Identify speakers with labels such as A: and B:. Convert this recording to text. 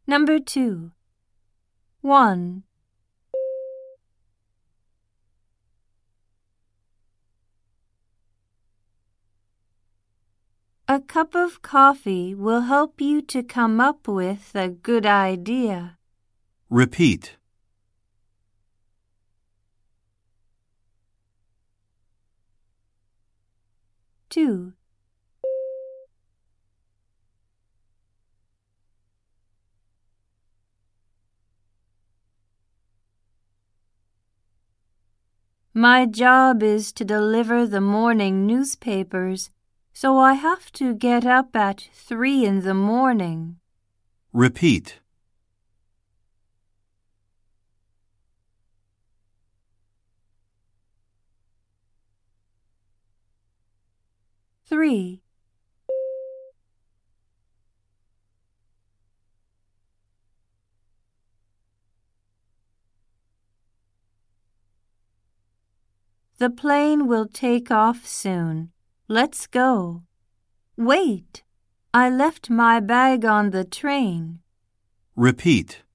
A: Number 2. 1. A cup of coffee will help you to come up with a good idea.
B: Repeat.
A: 2. My job is to deliver the morning newspapers, so I have to get up at 3 in the morning.
B: Repeat.
A: 3. The plane will take off soon. Let's go. Wait! I left my bag on the train.
B: Repeat.